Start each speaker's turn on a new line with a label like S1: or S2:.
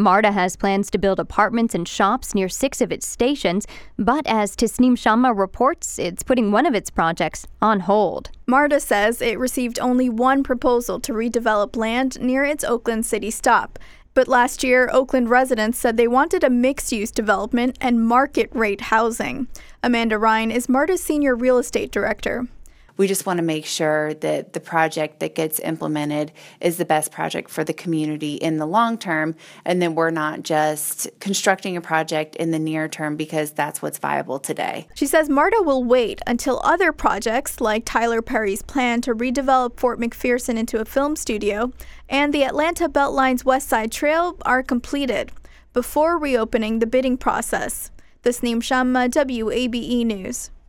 S1: MARTA has plans to build apartments and shops near 6 of its stations, but as Tasneem Shamma reports, it's putting one of its projects on hold.
S2: MARTA says it received only one proposal to redevelop land near its Oakland City stop. But last year, Oakland residents said they wanted a mixed-use development and market-rate housing. Amanda Ryan is MARTA's senior real estate director.
S3: We just want to make sure that the project that gets implemented is the best project for the community in the long term, and then we're not just constructing a project in the near term because that's what's viable today.
S2: She says MARTA will wait until other projects, like Tyler Perry's plan to redevelop Fort McPherson into a film studio, and the Atlanta Beltline's West Side Trail are completed, before reopening the bidding process. Tasneem Shamma, WABE News.